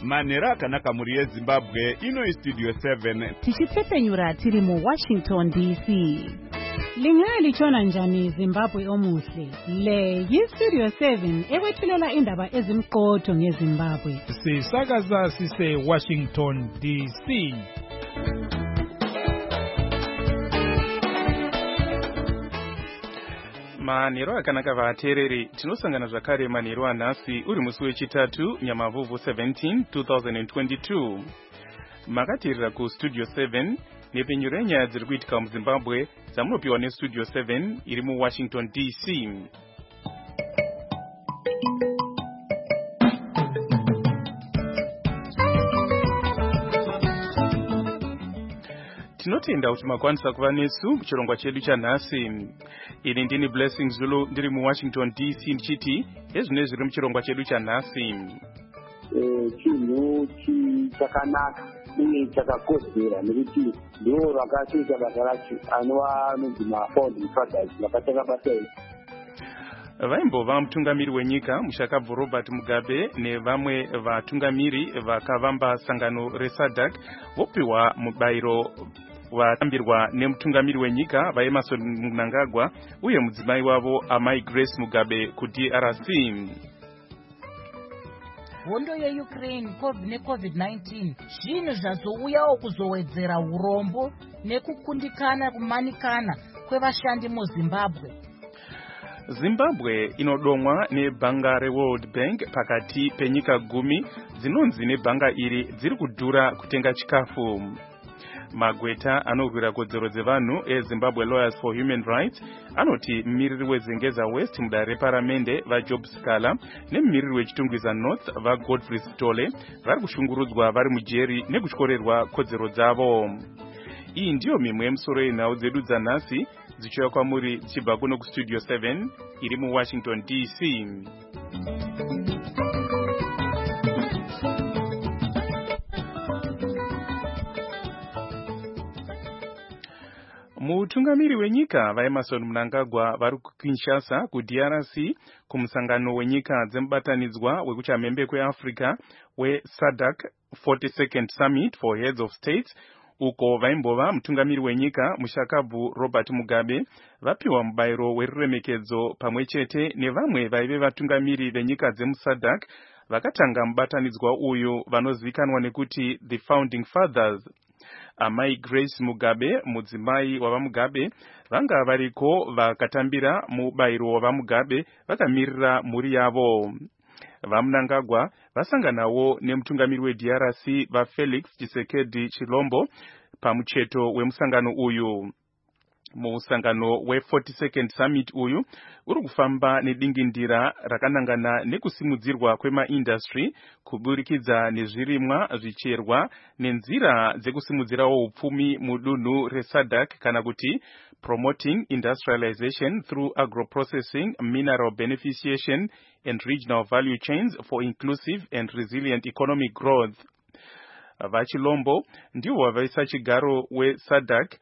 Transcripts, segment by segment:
manhero akanaka muri yeZimbabwe ino Studio 7 tichipfepenyura tiri mu Washington DC. Lingaya lichona njani Zimbabwe omuhle? Le yi-Studio 7 ekwethulela indaba ezimqotho ngeZimbabwe. Sisakaza sise Washington DC. Manhero akanaka vateereri, tinosangana zvakare manhero anhasi uri musi wechitatu Nyamavhuvhu 17 2022. Makateerera ku Studio 7 nepfenyuro yenyaya dziri kuitika muZimbabwe dzamunopiwa neStudio 7 iri muWashington DC. Tinotenda kuti makwanisa kuva nesu muchirongwa chedu chanhasi. Ini ndini Blessing Zulu ndiri muWashington DC ndichiti ezvine zviri muchirongwa chedu chanhasi. Chinhu chakanaka uye chakakodzera nekuti ndiwo rakaita basa racho anonzi mafounding fathers vakatanga basa iri. Vaimbova mutungamiri wenyika Mushakabvu Robert Mugabe nevamwe vatungamiri vakavamba sangano reSADC vopiwa mubayiro watambirwa nemutungamiri wenyika vaEmmerson Mnangagwa uye mudzimai wavo Amai Grace Mugabe kuDRC. Hondo yeUkraine neCovid-19 zvinhu zvazouyawo kuzowedzera urombo nekukundikana kumanikana kwevashandi muZimbabwe. Zimbabwe inodomwa nebhanga reWorld Bank pakati penyika 10 dzinonzi nebhanga iri dziri kudhura kutenga chikafu. Magweta anorwira kodzero dzevanhu eZimbabwe Lawyers for Human Rights anoti mumiriri weZengeza West mudare reparamende vaJob Scala nemumiriri wechitungwiza North vaGodfrey Sitole vari kushungurudzwa vari mujeri nekutyorerwa kodzero dzavo. Iyi ndiyo mimwe yemusoro yenhau dzedu dzanhasi dzichiuya kwamuri dzichibva kuno kuStudio 7 iri muWashington DC. Mutungamiri wenyika vaEmmerson Mnangagwa vari kuKinshasa kuDRC kumusangano wenyika dzemubatanidzwa wekuchamhembe kweAfrica weSADC 42nd Summit for Heads of States uko vaimbova mutungamiri wenyika Mushakabvu Robert Mugabe vapiwa mubayiro weruremekedzo pamwe chete nevamwe vaive vatungamiri venyika dzemuSADC vakatanga mubatanidzwa uyu vanozivikanwa nekuti the Founding Fathers. Amai Grace Mugabe mudzimai wavaMugabe vanga variko vakatambira mubayiro wavaMugabe vakamirira mhuri yavo. VaMnangagwa vasanganawo nemutungamiri weDRC vaFelix Tshisekedi Chilombo pamucheto wemusangano uyu. Musangano we42nd Summit uyu uri kufamba nedingindira rakanangana nekusimudzirwa kwemaindustry kuburikidza nezvirimwa zvicherwa nenzira dzekusimudzirawo upfumi mudunhu reSADC kana kuti promoting industrialization through agroprocessing, mineral beneficiation and regional value chains for inclusive and resilient economic growth. VaChilombo ndivo vaisa chigaro weSADC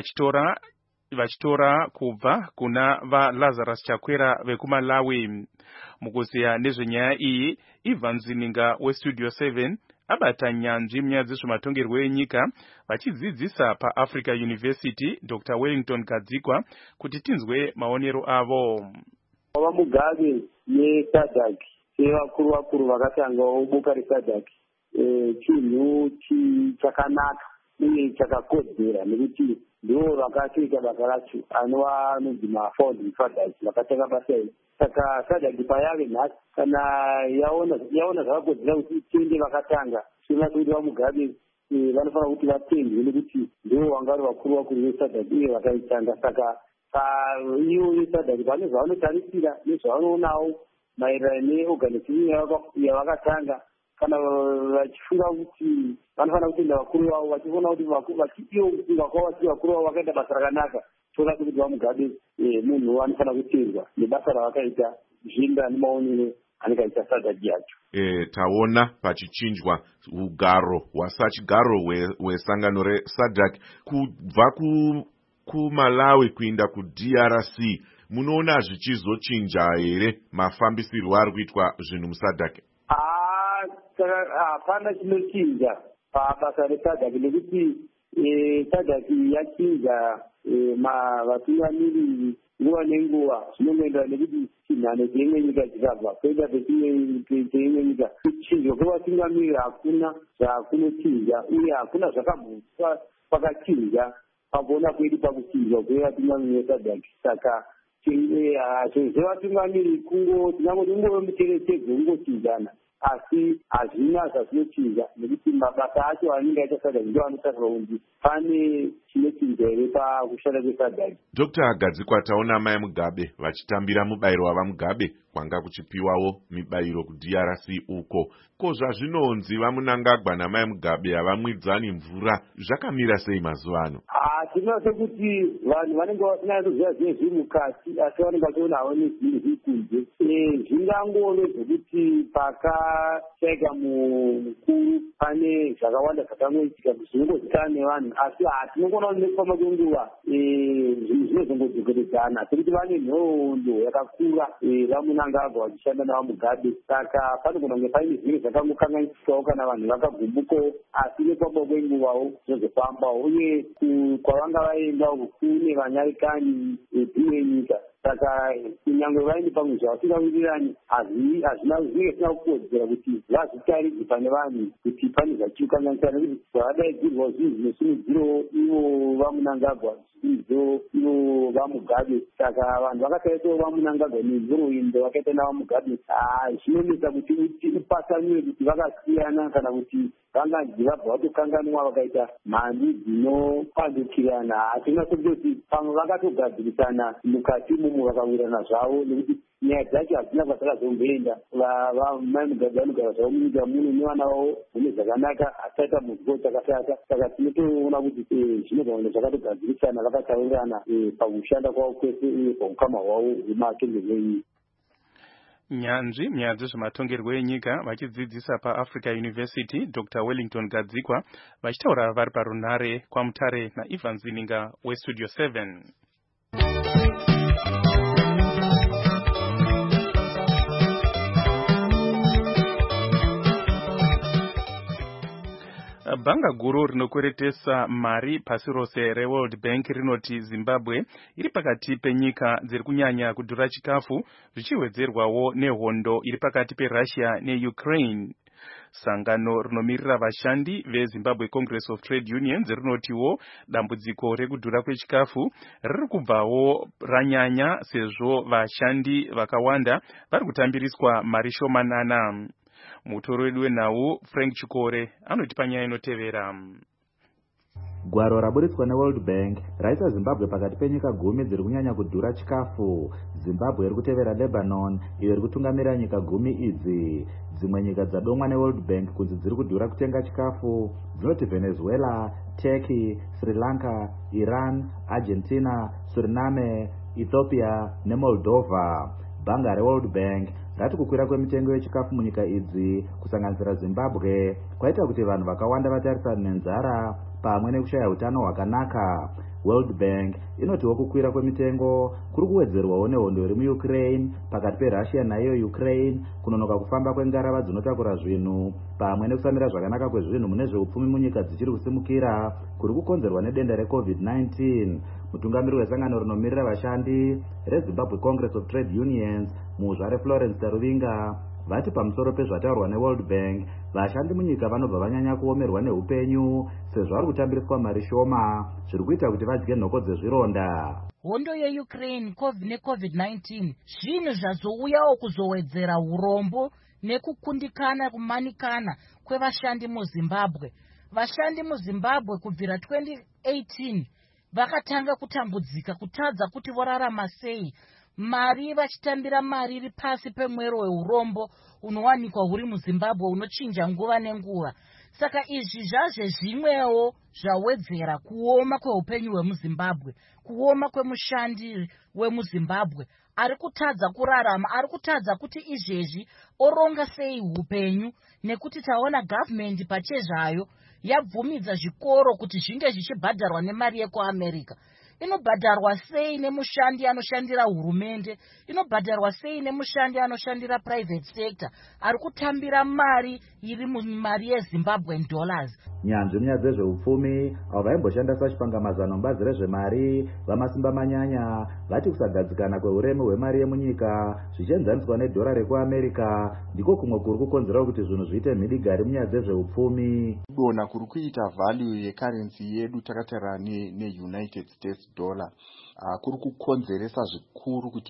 vachitora kubva kuna vaLazarus Chakwera vekuMalawi. Mukuziya nezvenyaya iyi, Ivan Zininga weStudio 7 abata nyanzvi munyaya dzezvematongerwo enyika vachidzidzisa paAfrica University Dr. Wellington Gadzikwa kuti tinzwe maonero avo. VaMugabe neSADC sevakuru vakatangawo boka reSADC chinhu chakanaka uye chakakodzera nekuti ndiwo vakaita basa racho anonzi mafounding fathers vakatanga basa iri. Saka SADC payave nhasi kana yaona zvakakodzera kuti itende vakatanga zvinoda kuti vaMugabe vanofanira kuti vatendwe nekuti ndiwo vanga vari vakuru veSADC uye vakaitanga. Saka ivo veSADC vane zvavanotarisira nezvavanoonawo maererano neorganization yavakatanga kana vachifunga kuti vanofanira kutenda vakuru vavo vachiona kuti vachipiwa kufunga kwavo vachiti vakuru vavo vakaita basa rakanaka toda kuti vaMugabe munhu anofanira kutendwa nebasa ravakaita zvienda nemaonero anenge SADC yacho. Taona pachichinjwa ugaro hwasachigaro hwesangano reSADC kubva kuMalawi kuinda kuDRC. Munoona zvichizochinja here mafambisirwo ari kuitwa zvinhu muSADC? hapana chinochinja pabasa reSADC nekuti SADC yachinja vatungamiri nguva nenguva zvinongoenderana nekuti chinhano cheimwe nyika chikabva koita cheimwe nyika kuchinjwa kwevatungamiri hakuna zvakunochinja uye hakuna zvakabvuswa pakachinja pakuona kwedu pakuchinjwa kwevatungamiri veSADC. Saka zvevatungamiri tinangoti ungove mucherechedzo ungochinjana asi hazvina zvazvinochinja nekuti mabasa acho anenge aita SADC ndo anotaura kuti pane chinochinja here pakushanda kweSADC. Dr. Gadzikwa, taona mai Mugabe vachitambira mubayiro wavaMugabe kwanga kuchipiwawo mibayiro kuDRC uko. Ko zvazvinonzi vaMunangagwa namai Mugabe havamwidzani mvura, zvakamira sei mazuva ano? Tinoona sekuti vanhu vanenge vasina kuziva zvinhu zviri mukati asi vanenge vachionawo nezvinhu zviri kunze. Zvingangove zvokuti pakashaika mukuru pane zvakawanda zvakangoitika zvinongozikanwa nevanhu asi tinogona kuti nekufamba kwenguva zvinhu zvinozongodzokeredzana sekuti vane nhoroondo yakakura vaMunangagwa vachishanda navaMugabe. Saka panogona kunge paine zvinhu zvakangokanganisikawo kana vanhu vakagumbukawo asi nekufamba kwenguvawo zvinozofambawo uye kwavanga vaenda kune vanyarikani dzimwe nyika. Saka kunyange vaine pamwe zvavasingawirirani hazvina zvinenge zvisina kukodzera kuti vazvitaridze pane vanhu kuti pane zvachikanganisana nekuti zvavadaidzirwa zvinhu zvinosimudzirowo ivo vaMunangagwa zvidzidzo ivo vaMugabe. Saka vanhu vakataitawo vaMunangagwa nezvoroindo vakaita navaMugabe zvinonetsa kuti upasaniwe kuti vakasiyana kana kuti vanganzi vabva vatokanganwa vakaita mhandi dzinopandukirana. Hatina sokutoti pamwe vakatogadzirisana mukati imomo vakawirana zvavo nekuti nyaya dzacho hadzina kwadzakazomboenda. Mai Mugabe vanogara zvavo munyika muno nevana vavo mune zvakanaka hasaita muzvo dzakashata. Saka tinotoona kuti zvinogona zvakatogadzirisana vakataurirana pakushanda kwavo kwese uye paukama hwavo hwematongerwo enyika. Nyanzvi nyaya dzezvematongerwo enyika vachidzidzisa paAfrica University Dr. Wellington Gadzikwa vachitaura vari parunhare kwaMutare naIvan Zininga weStudio 7. Bhanga guru rinokweretesa mari pasi rose reWorld Bank rinoti Zimbabwe iri pakati penyika dziri kunyanya kudhura chikafu zvichiwedzerwawo nehondo iri pakati peRussia neUkraine. Sangano rinomirira vashandi veZimbabwe Congress of Trade Unions rinotiwo dambudziko rekudhura kwechikafu riri kubvawo ranyanya sezvo vashandi vakawanda vari kutambiriswa mari shomanana. Mutoro wedu wenhau Frank Chikore anotipa nyaya inotevera. Gwaro raburitswa neWorld Bank raisa Zimbabwe pakati penyika 10 dziri kunyanya kudhura chikafu. Zimbabwe iri kutevera Lebanon iyo iri kutungamirira nyika 10 idzi. Dzimwe nyika dzadomwa neWorld Bank kunzi dziri kudhura kutenga chikafu dzinoti Venezuela, Turkey, Sri Lanka, Iran, Argentina, Suriname, Ethiopia neMoldova. Bhanga reWorld Bank rati kukwira kwemitengo yechikafu munyika idzi kusanganisira Zimbabwe kwaita kuti vanhu vakawanda vatarisane nenzara pamwe nekushaya utano hwakanaka. World Bank inotiwo kukwira kwemitengo kuri kuwedzerwawo nehondo iri muUkraine pakati peRussia nayo Ukraine, kunonoka kufamba kwengarava dzinotakura zvinhu pamwe nekusamira zvakanaka kwezvinhu mune zveupfumi munyika dzichiri kusimukira kuri kukonzerwa nedenda reCovid-19. Mutungamiri wesangano rinomirira vashandi reZimbabwe Congress of Trade Unions muzvare Florence Taruvinga vati pamusoro pezvataurwa neWorld Bank vashandi munyika vanobva vanyanya kuomerwa neupenyu sezvo vari kutambiriswa mari shoma zviri kuita kuti vadye nhoko dzezvironda. Hondo yeUkraine neCovid-19 zvinhu zvazouyawo kuzowedzera urombo nekukundikana kumanikana kwevashandi muZimbabwe. Vashandi muZimbabwe kubvira 2018 vakatanga kutambudzika kutadza kuti vorarama sei. Mari vachitambira mari iri pasi pemwero weurombo unowanikwa huri muZimbabwe unochinja nguva nenguva. Saka izvi zvazvezvimwewo zvawedzera kuoma kweupenyu hwemuZimbabwe, kuoma kwemushandi wemuZimbabwe ari kutadza kurarama, ari kutadza kuti izvezvi oronga sei upenyu, nekuti taona gavhmendi pachezvayo yabvumidza zvikoro kuti zvinge zvichibhadharwa nemari yekuAmerica. inobhadharwa sei nemushandi anoshandira hurumende, inobhadharwa sei nemushandi anoshandira private sector ari kutambira mari iri mumari yeZimbabwean dollars. Nyanzvi munyaya dzezveupfumi avo vaimboshanda sachipangamazano mubazi rezvemari vamasimba manyanya vati kusagadzikana kweuremu hwemari yemunyika zvichienzaniswa nedhora rekuamerica ndiko kumwe kuri kukonzerawo kuti zvinhu zviite mhidigari munyaya dzezveupfumi. Kudonha kuri kuita value yekarensi yedu takatarira neUnited States dollar kuri kukonzeresa zvikuru kuti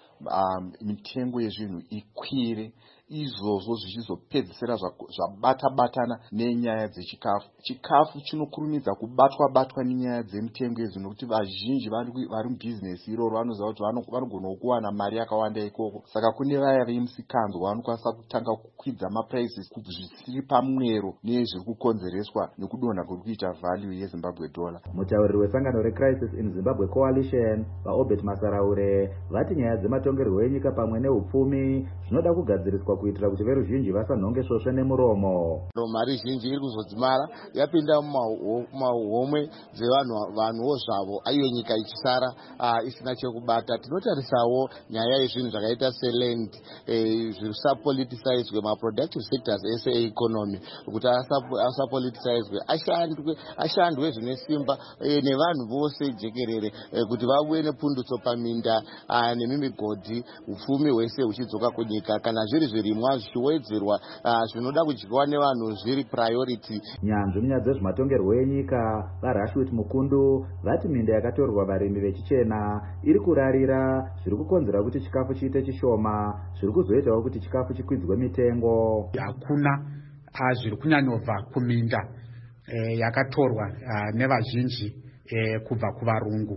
mitengo yezvinhu ikwire, izvozvo zvichizopedzisira zvabata-batana nenyaya dzechikafu. Chikafu chinokurumidza kubatwa nenyaya dzemitengo yezvinhu kuti vazhinji vari mubhizinesi iroro vanoziva kuti vanogona kuwana mari yakawanda ikoko. Saka kune vaya vemusikanzwa vanokwanisa kutanga kukwidza maprices zvisiri pamwero nezviri kukonzereswa nekudonha kuri kuita value yeZimbabwe dollar. Mutauriri wesangano reCrisis in Zimbabwe Coalition vaObert Masaraure vati nyaya dzematongerwo enyika pamwe neupfumi zvinoda kugadziriswa kuitira kuti veruzhinji vasanhonge svosve nemuromo. Mari zhinji iri kuzodzimara yapinda mumahomwe dzevanhuwo zvavo, aiyo nyika ichisara isina chekubata. Tinotarisawo nyaya yezvinhu zvakaita seland zvisapoliticizwe maproductive sectors ese economy kuti asapoliticizwe, ashandwe zvine simba nevanhu vose jekerere kuti vabuye nepundutso paminda nemimigodhi, upfumi hwese huchidzoka kunyika. Kana zviri zvirimwa zvichiwedzerwa zvinoda kudyiwa nevanhu zviri priority. Nyanzvi munyaya dzezvematongerwo enyika vaRashwit Mukundu vati minda yakatorwa varimi vechichena iri kurarira zviri kukonzera kuti chikafu chiite chishoma, zviri kuzoitawo kuti chikafu chikwidzwe mitengo. Hakuna zviri kunyanyobva kuminda yakatorwa nevazhinji kubva kuvarungu,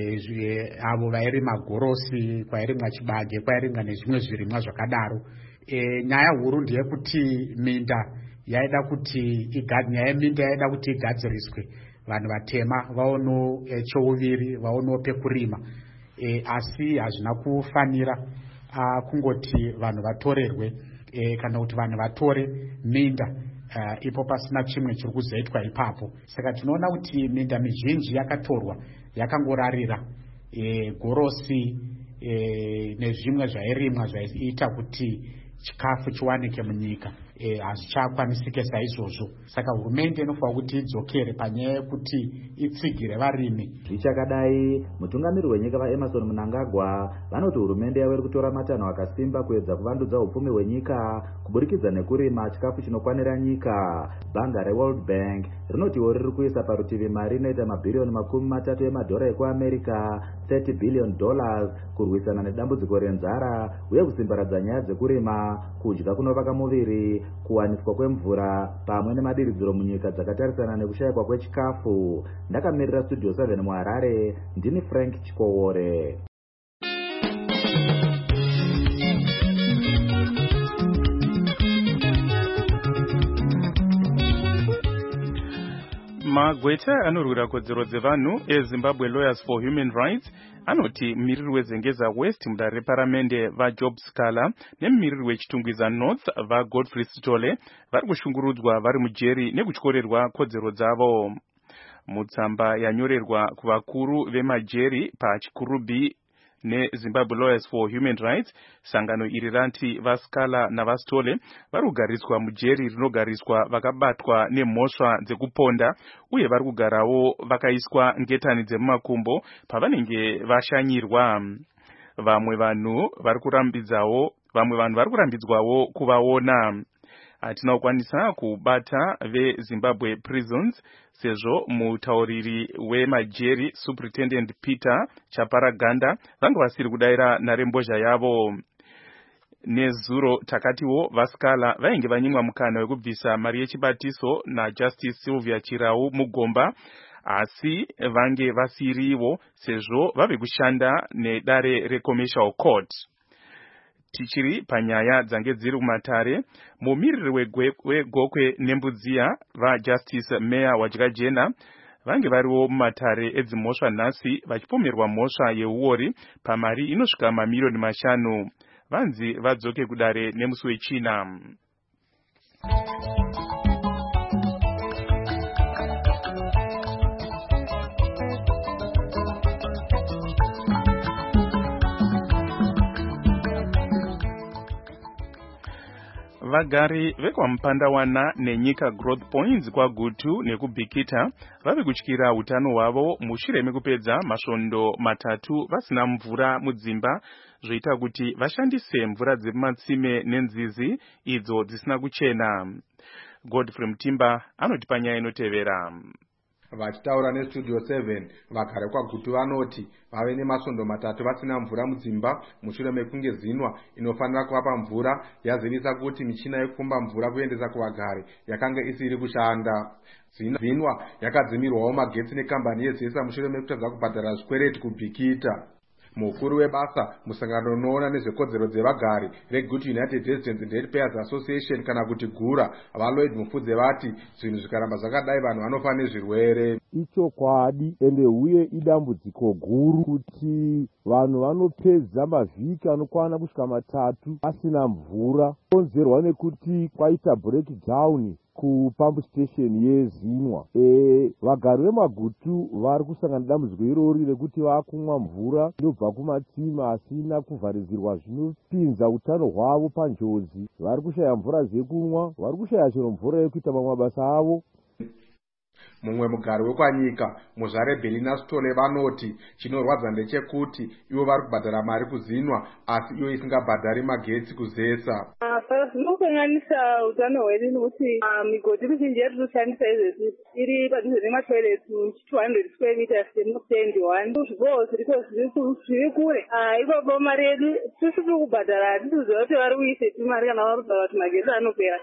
avo vairima gorosi, kwairimwa chibage, kwairimwa nezvimwe zvirimwa zvakadaro. Nyaya huru ndeyekuti minda yaida kuti igadziriswe, vanhu vatema vaonewo chouviri, vaonewo pekurima, asi hazvina kufanira kungoti vanhu vatorerwe kana kuti vanhu vatore minda ipo pasina chimwe chiri kuzoitwa ipapo. Saka tinoona kuti minda mizhinji yakatorwa yakangorarira gorosi nezvimwe zvairimwa zvaiita kuti chikafu chiwanike munyika hazvichakwanisike saizvozvo. Saka hurumende inofanira kuti idzokere panyaya yekuti itsigire varimi. Zvichakadai, mutungamiri wenyika vaEmerson Mnangagwa vanoti hurumende yavo iri kutora matanho akasimba kuedza kuvandudza upfumi hwenyika kuburikidza nekurima chikafu chinokwanira nyika. Bhanga reWorld Bank rinotiwo riri kuisa parutivi mari inoita mabhiriyoni 30 emadhora ekuAmerica, $30 billion, kurwisana nedambudziko renzara uye kusimbaradza nyaya dzekurima, kudya kunovaka muviri, kuwaniswa kwemvura pamwe nemadiridziro munyika dzakatarisana nekushayikwa kwechikafu. Ndakamirira Studio 7 muHarare, ndini Frank Chikowore. Magweta anorwira kodzero dzevanhu eZimbabwe Lawyers for Human Rights anoti mumiriri wezengeza West mudare reparamende vaJob Scala nemumiriri wechitungwiza North vaGodfrey Sitole vari kushungurudzwa vari mujeri nekutyorerwa kodzero dzavo. Mutsamba yanyorerwa kuvakuru vemajeri pachikurubi neZimbabwe Lawyers for Human Rights, sangano iri ranti vaScala navaSitole vari kugariswa mujeri rinogariswa vakabatwa nemhosva dzekuponda uye vari kugarawo vakaiswa ngetani dzemumakumbo pavanenge vashanyirwa. Vamwe vanhu vari kurambidzwawo kuvaona. Hatina kukwanisa kubata veZimbabwe Prisons sezvo mutauriri wemajeri Superintendent Peter Chaparaganda vanga vasiri kudaira nharembozha yavo. Nezuro takatiwo vaScala vainge vanyimwa mukana wekubvisa mari yechibatiso naJustice Sylvia Chirau Mugomba, asi vange vasiriwo sezvo vave kushanda nedare reCommercial Court. Tichiri panyaya dzange dziri kumatare, mumiriri wegokwe nembudziya vaJustice Meya Wadyakajena vange variwo mumatare edzimhosva nhasi vachipomerwa mhosva yeuori pamari inosvika mamiliyoni 5. Vanzi vadzoke kudare nemusi weChina. vagari vekwaMupandawana nenyika Growth Points kwaGutu nekubhikita vavi kutyira utano hwavo mushure mekupedza masvondo 3 vasina mvura mudzimba zvoita kuti vashandise mvura dzemumatsime nenzizi idzo dzisina kuchena. Godfrey Mutimba anotipa nyaya inotevera. Vachitaura neStudio 7 vagari kwaGutu vanoti vave nemasvondo 3 vasina mvura mudzimba mushure mekunge zinwa inofanira kuvapa mvura yazivisa kuti michina yekupomba mvura kuendesa kuvagari yakanga isiri kushanda. Zinwa yakadzimirwawo magetsi nekambani yeZESA mushure mekutadza kubhadhara zvikwereti kubhikita. Mukuru webasa musangano unoona nezvekodzero dzevagari reGutu United Residents and Ratepayers Association kana kuti GURA vaLloyd Mufudze vati zvinhu zvikaramba zvakadai vanhu vanofa nezvirwere. Ichokwadi ende uye idambudziko guru kuti vanhu vanopedza mavhiki anokwana kusvika 3 asina mvura konzerwa nekuti kwaita breakdown kupump station yeZinwa. Vagari vemaGutu vari kusangana nedambudziko irori rekuti vakumwa mvura inobva kumatsime asina kuvharidzirwa zvinopinza utano hwavo panjodzi. Vari kushaya mvura dzekumwa, vari kushaya chero mvura yekuita mamwe mabasa avo. Mumwe mugari wekwanyika muzvare Belina Stole vanoti chinorwadza ndechekuti ivo vari kubhadhara mari kuZinwa asi iyo isingabhadhari magetsi kuZESA. Zvinokanganisa utano hwedu nekuti migodhi mizhinji yatinoshandisa izvezvi iri padhuze nematoilets 200 square meters semustendi 1 zviboho zviriko zviri kure. Ipapo mari yedu tisiri kubhadhara hatisiziva kuti vari kuisepi mari kana vari kubhadhara kuti magetsi anopera.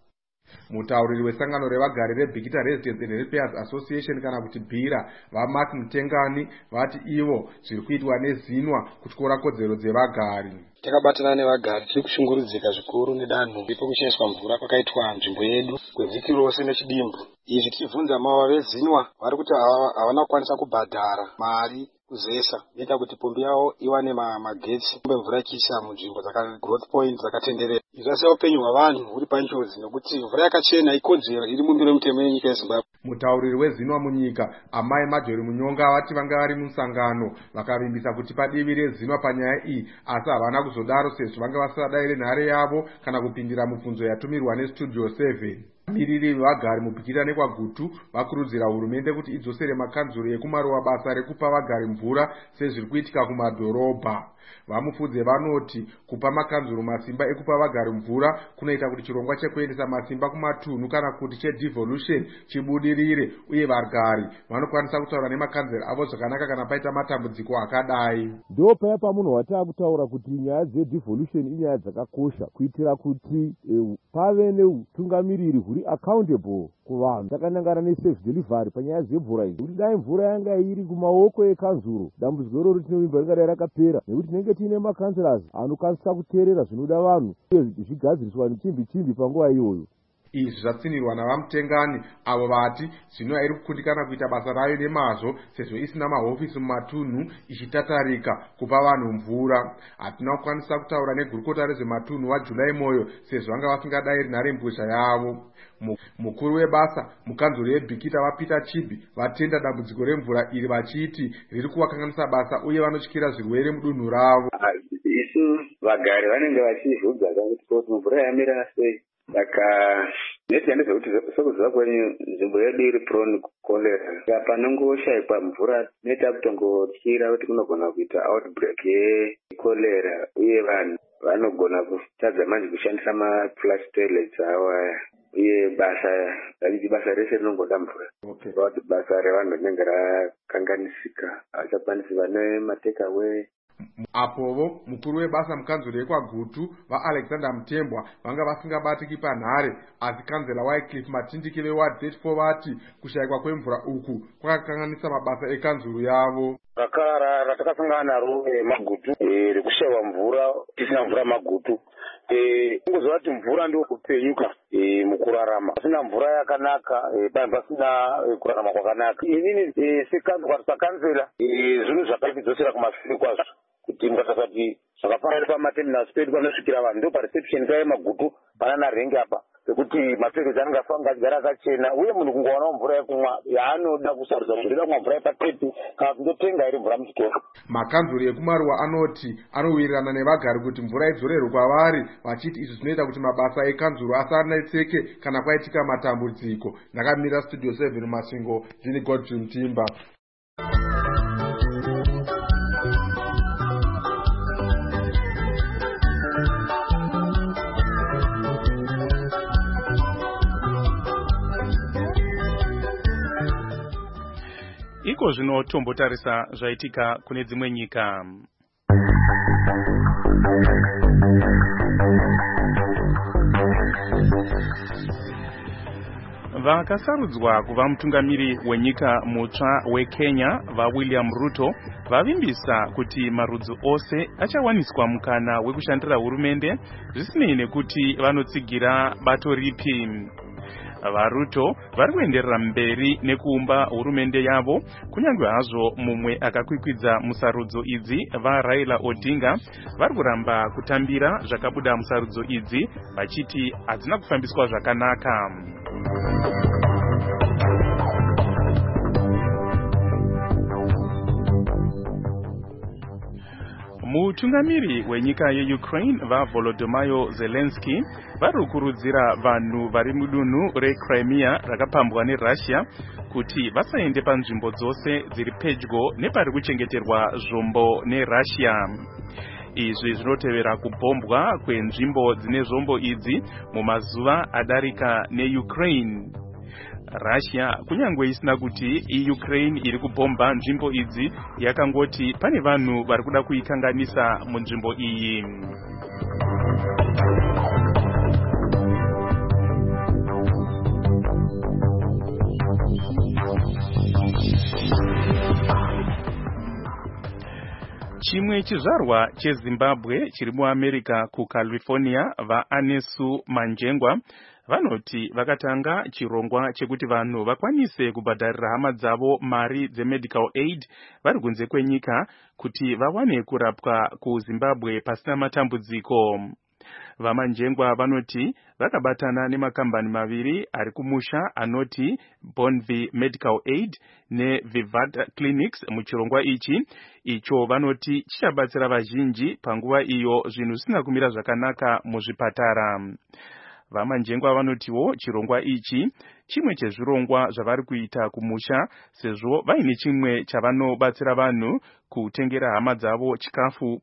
Mutauriri wesangano revagari reBhikita Residents and Ratepayers Association kana kuti BHIRA vaMark Mutengani vati ivo zviri kuitwa neZinwa kutyora kodzero dzevagari. Takabatana nevagari tiri kushungurudzika zvikuru nedanho ripo kushandiswa mvura kwakaitwa nzvimbo yedu kwevhiki rose nechidimbu. Izvi tichibvunza mawa veZinwa vari kuti havana kukwanisa kubhadhara mari kuZESA inoita kuti pombi yavo iwane magetsi kumbe mvura ichiisa munzvimbo Growth Points dzakatenderera. Izvi zvasiya upenyu hwavanhu huri panjodzi nekuti mvura yakachena ikodzero iri mumbiro mutemo yenyika yeZimbabwe. Mutauriri weZinwa munyika Amai Majori Munyonga vati vanga vari musangano vakavimbisa kuti padivi reZinwa panyaya iyi asi havana kuzodaro sezvo vanga vasadai nhare yavo kana kupindira mubvunzo yatumirwa neStudio 7. Miriri vagari muBhikita nekwaGutu vakurudzira hurumende kuti idzosere makanzuro ekumaruwa basa rekupa vagari mvura sezviri kuitika kumadhorobha. Vamufudze vanoti kupa makanzuro masimba ekupa vagari mvura kunoita kuti chirongwa chekuendesa masimba kumatunhu kana kuti chedevolution chibudirire uye vagari vanokwanisa kutaura nemakanzero avo zvakanaka kana paita matambudziko akadai. Ndo paya pamunhu watava kutaura kuti nyaya dzedevolution inyaya dzakakosha kuitira kuti pave neutungamiriri huri accountable kuvanhu. Takanangana nesafe delivery panyaya dzemvura idzi kuti dai mvura yanga iri kumaoko ekanzuro dambudziko iroro tinovimba ringadai rakapera nekuti tinenge tiine makanselas anokwanisa kuteerera zvinoda vanhu uye zvigadziriswa nechimbi panguva iyoyo. Izvi zvatsinirwa navaMutengani avo vati Zinwa iri kukundikana kuita basa rayo nemazvo sezvo isina mahofisi mumatunhu ichitatarika kupa vanhu mvura. Hatina kukwanisa kutaura negurukota rezvematunhu waJulai Moyo sezvo vanga vasingadai nharembozha yavo. Mukuru webasa mukanzuro yeBhikita vaPeter Chibi vatenda dambudziko remvura iri vachiti riri kuvakanganisa basa uye vanotyira zvirwere mudunhu ravo. Isu vagari vanenge vachivhudza kuti mvura yamira sei. Saka neti ndezvekuti sokuziva kwenyu nzvimbo yedu iri prone kukolera panongoshaikwa mvura neta kutongotyira kuti kunogona kuita outbreak yekolera uye vanhu vanogona kutadza manje kushandisa maflush toilets avo aya uye basa rese rinongoda mvura. Kuti basa revanhu rinenge rakanganisika havachakwanisi vane matekawe. Apovo mukuru webasa mukanzuro yekwaGutu vaAlexander Mutembwa vanga vasingabatiki panhare asi kanzela Wycliffe Matindiki veward 34 vati kushayikwa kwemvura uku kwakakanganisa mabasa ekanzuro yavo. Rakara ratakasangana naro maGutu rekushaiwa mvura tisina mvura maGutu. Kungoziva kuti mvura ndio kupenyuka mukurarama. Pasina mvura yakanaka pasina kurarama kwakanaka. Inini sekakanzela zvinhu zvakatidzosera kumashure kwazvo kuti mukasati zvakafanana pamaterminal speed panosvikira vanhu ndo pareception kai maGutu pana narenge apa sekuti mapfekedzano anenge agara akachena uye munhu kungowana mvura yekumwa yaanoda kusarudza kuti ndoda kumwa mvura yepatepi kana kundotenga iri mvura muchitoro. Makanzuri ekumaruwa anoti anowirirana nevagari kuti mvura idzorerwe kwavari, vachiti izvi zvinoita kuti mabasa ekanzuru asanetseke kana kwaitika matambudziko. Ndakamira studio 7 Masingo, ndini Godfrey Mtimba. Iko zvino tombotarisa zvaitika kune dzimwe nyika. Vakasarudzwa kuva mutungamiri wenyika mutsva weKenya vaWilliam Ruto vavimbisa kuti marudzi ose achawaniswa mukana wekushandira hurumende zvisinei nekuti vanotsigira bato ripi. VaRuto vari kuenderera mberi nekuumba hurumende yavo kunyange hazvo mumwe akakwikwidza musarudzo idzi vaRaila Odinga vari kuramba kutambira zvakabuda musarudzo idzi vachiti hadzina kufambiswa zvakanaka. Mutungamiri wenyika yeUkraine vaVolodymyr Zelensky vari kukurudzira vanhu vari mudunhu reCrimea rakapambwa neRussia kuti vasaende panzvimbo dzose dziri pedyo nepari kuchengeterwa zvombo neRussia. Izvi zvinotevera kubhombwa kwenzvimbo dzine zvombo idzi mumazuva adarika neUkraine. Russia kunyange isina kuti Ukraine iri kubhomba nzvimbo idzi yakangoti pane vanhu vari kuda kuikanganisa munzvimbo iyi. Chimwe chizvarwa cheZimbabwe chiri muAmerica kuCalifornia vaAnesu Manjengwa vanoti vakatanga chirongwa chekuti vanhu vakwanise kubhadharira hama dzavo mari dzemedical aid vari kunze kwenyika kuti vawane kurapwa kuZimbabwe pasina matambudziko. VaManjengwa vanoti vakabatana nemakambani maviri ari kumusha anoti Bonvi Medical Aid neVivata Clinics muchirongwa ichi, icho vanoti chichabatsira vazhinji panguva iyo zvinhu zvisina kumira zvakanaka muzvipatara. VaManjengwa vanotiwo chirongwa ichi chimwe chezvirongwa zvavari kuita kumusha sezvo vaine chimwe chavanobatsira vanhu kutengera hama dzavo chikafu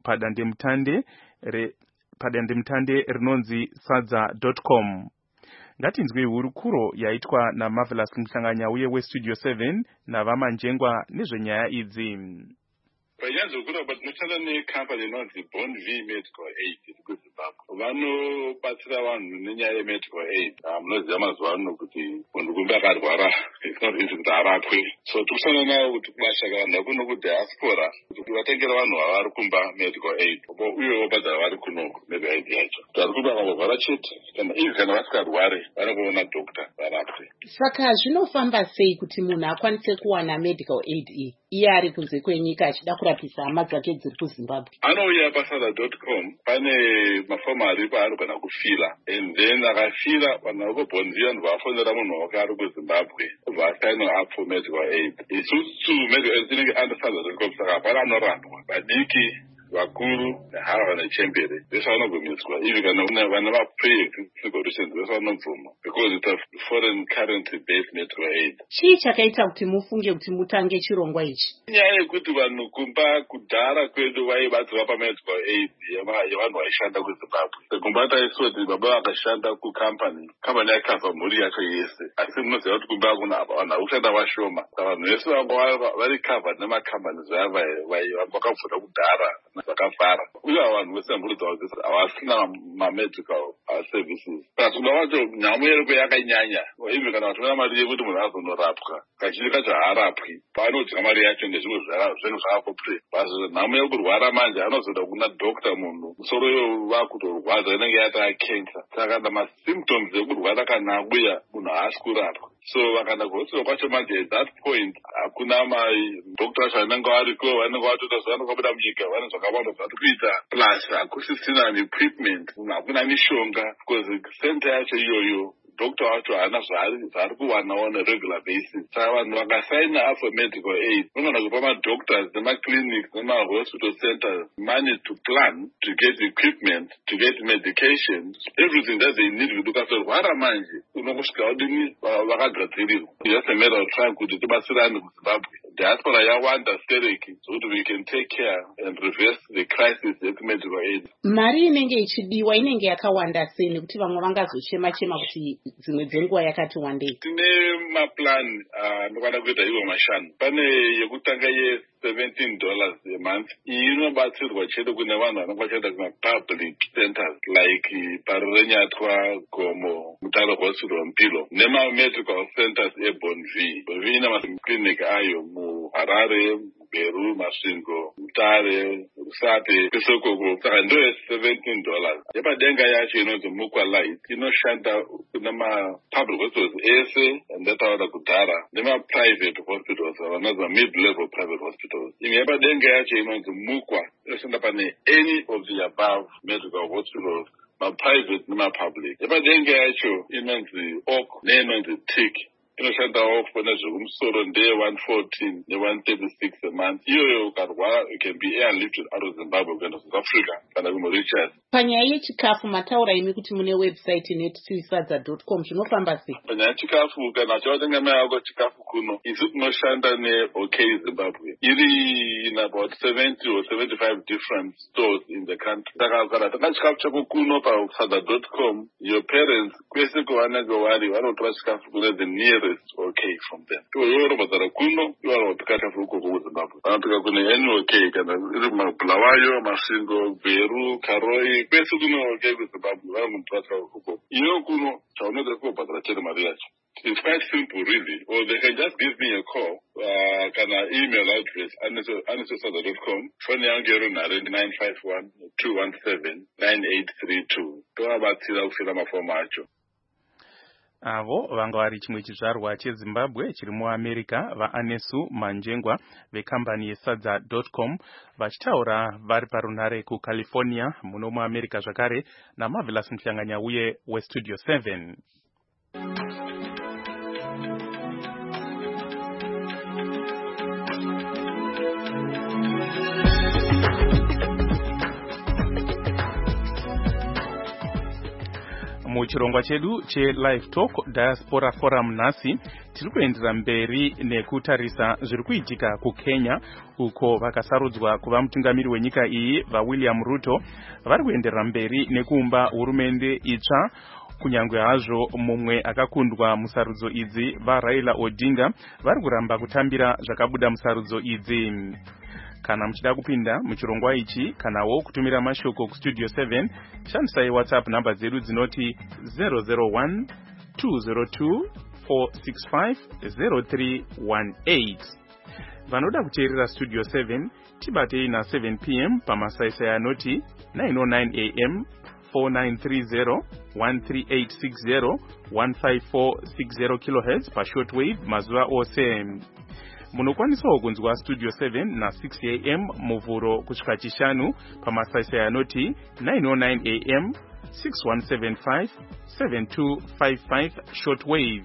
padandemutande rinonzi sadza.com. Ngatinzwe hurukuro yaitwa naMarvelous Mhlanganya uye weStudio 7 navaManjengwa nezvenyaya idzi. Panyazokura patinoshanda nekambani inonzi Bonvi Medical Aid iri kuZimbabwe. Vanobatsira vanhu nenyaya yemedical aid. Munoziva mazuva ano kuti munhu kumbe akarwara it's not easy kuti arapwe. So tikushanda navo kuti kubashaka vanhu vakuno kudiaspora kuti vatengera vanhu vavari kumba medical aid. Uye vobhadhara vari kuno medical aid yacho. Vari kumba vakarwara chete kana ivi kana vasikarware vanoona doctor varapwe. Saka zvinofamba sei kuti munhu akwanise kuwana medical aid iyi iye ari kunze kwenyika achida kurapisa hama dzake dziri kuZimbabwe? Anouya pasada.com pane mafomu aripo aanogona kufila and then akafila vanhu vakobhonzi vanhu vafonera munhu wake ari kuZimbabwe vasign up for medical aid. Isusu medical aid inenge under sada.com saka hapana anorandwa vadiki vakuru nehava nechembere vese vanobvumiswa ivi kana vana va-pre-existing conditions vese vanobvuma because it's a foreign currency based medical aid. Chii chakaita kuti mufunge kuti mutange chirongwa ichi? Nyaya yekuti vanhu kumba kudhara kwedu vaibatsirwa pamedical aid yevanhu vaishanda kuZimbabwe. Kumba taisiwa kuti baba vakashanda kukampani yakava mhuri yacho yese, asi munoziva kuti kumba kuna vanhu vakushanda vashoma saka vanhu vese vanga vari covered nemakambani vakavhura kudhara vakafara uye vanhu vese mhuri dzavo dzese havasina mamedical services. Saka kuda vacho nyamu yeriko yakanyanya ivi kana vatomera mari yekuti munhu azonorapwa kazhinji kacho haarapwi paanodya mari yacho nezvimwe zvenhu zvakapopre basi nhamu yekurwara manje anozoda kuna dokta munhu musoro iyo vakutorwadza inenge yata cancer. Saka kana masymptoms ekurwara kana abuya munhu haasi kurapwa So vakanda kuhospital kwacho manje at that point hakuna madokta acho anenge ariko vanenge vatoita zvavanongobuda munyika vane zvakawanda zvati kuita plus hakusisina equipment hakuna mishonga because center yacho iyoyo doctor wacho haana zvaari kuwanawo on a regular basis. Saka vanhu vakasaina up for medical aid vanogona kupa madoctors nemaclinics nemahospital centers money to plan, to get equipment, to get medication, everything that they need kuti ukasorwara manje unongosvika udini vakagadzirirwa. Just a matter of time kuti tibatsirane kuZimbabwe. Diaspora yawanda stereki zokuti we can take care and reverse the crisis yemedical aid. Mari inenge ichidiwa inenge yakawanda sei nekuti vamwe vangazochema kuti dzimwe dzenguva yakati wandei? Tine maplan anokwana kuita iwo mashanu. Pane yekutanga $17 a month. Iyi inobatsirwa chete kune vanhu vanenge vachienda kuma-public centers like Parurenyatwa, Gomo, Mutare Hospital, Mpilo, nema-medical centers eBonvi. Bonvi ina maclinic ayo muHarare, Beru, Masvingo, Mutare, Rusate, Pesokoko. Saka ndo $17. Yepadenga yacho inonzi Mukwa Light inoshanda kunama-public hospitals ese andataura kudhara nema-private hospitals vanozi mid-level private hospitals. Imwe yepadenga yacho inonzi Mukwa inoshanda pane any of the above medical hospitals, ma-private nema-public. Yepadenga yacho inonzi Oak neinonzi Tick inoshandawo kufana zvekumusoro ndeye-114 ne-136 a month. Iyoyo ukarwara you can be airlifted out of Zimbabwe kuenda South Africa kana kuMauritius. Panyaya yechikafu mataura imi kuti mune website net3sadza.com zvinofamba sei? Panyaya yechikafu kana chawatenga mai yako chikafu kuno isu tinoshanda neOK Zimbabwe iri in about 70 or 75 different stores in the country. Saka kana tanga chikafu chako kuno pasadza.com your parents kwese kwavanenge vari vanotora chikafu kune the nearest OK from them. Iwo robazara kuno iwo robazara fuko kuZimbabwe. Vanopika kune any OK kana iri Bulawayo, Masvingo, Beru, Karoi kwese kuno OK kuZimbabwe vanotora fuko. Iyo kuno chaunoda kubhadhara chete mari yacho. It's quite simple, really. Or they can just give me a call, kana email address, anisosada.com, phone yangu yero nare 951-217-9832. Tovabatsira kufila mafomu acho. Avo vanga vari chimwe chizvarwa cheZimbabwe chiri muAmerica vaAnesu Manjengwa vekambani yesadza.com vachitaura vari parunhare kuCalifornia muno muAmerica zvakare naMarvelous Mhlanganya uye weStudio 7. Muchirongwa chedu cheLive Talk Diaspora Forum nhasi tiri kuendera mberi nekutarisa zviri kuitika kuKenya uko vakasarudzwa kuva mutungamiri wenyika iyi vaWilliam Ruto vari kuendera mberi nekuumba hurumende itsva kunyangwe hazvo mumwe akakundwa musarudzo idzi vaRaila Odinga vari kuramba kutambira zvakabuda musarudzo idzi. Kana muchida kupinda muchirongwa ichi kanawo kutumira mashoko kuStudio 7 shandisai WhatsApp namba dzedu dzinoti 001 202 465 0318. Vanoda kuteerera Studio 7 tibatei na 7 p.m. pamasaisai anoti 909 am 4930 13860 15460 kHz pashortwave mazuva ose. Munokwanisawo kunzwa Studio 7 na 6 am muvhuro kusvika chishanu pamasaisai anoti 909 am 6175 7255 shortwave.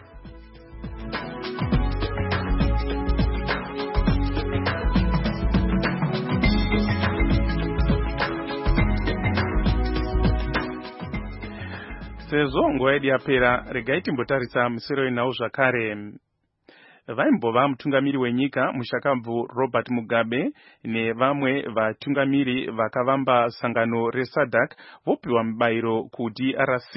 Sezvo nguva yedu yapera regai timbotarisa misoro inawo zvakare. Vaimbova mutungamiri wenyika mushakabvu Robert Mugabe nevamwe vatungamiri vakavamba sangano reSADC vopiwa mubayiro kuDRC.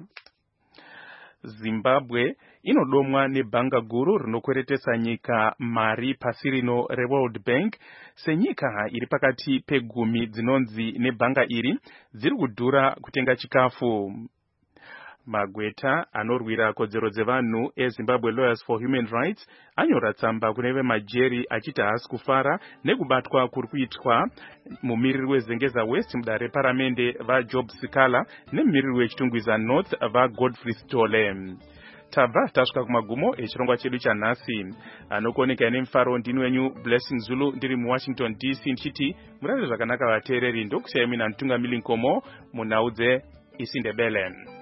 Zimbabwe inodomwa nebhanga guru rinokweretesa nyika mari pasi rino reWorld Bank senyika iri pakati pegumi dzinonzi nebhanga iri dziri kudhura kutenga chikafu. Magweta anorwira kodzero dzevanhu eZimbabwe Lawyers for Human Rights anyora tsamba kune vemajeri achiti haasi kufara nekubatwa kuri kuitwa mumiriri weZengeza West mudare reparamende vaJob Sikala nemumiriri wechitungwiza North vaGodfrey Stole. tabva tasvika kumagumo echirongwa chedu chanhasi. Anokuoneka nemufaro ndini wenyu Blessing Zulu ndiri muWashington DC ndichiti murare zvakanaka vateereri. Ndokusiyai mina Mtungamili Nkomo munhau dzeIsindebele.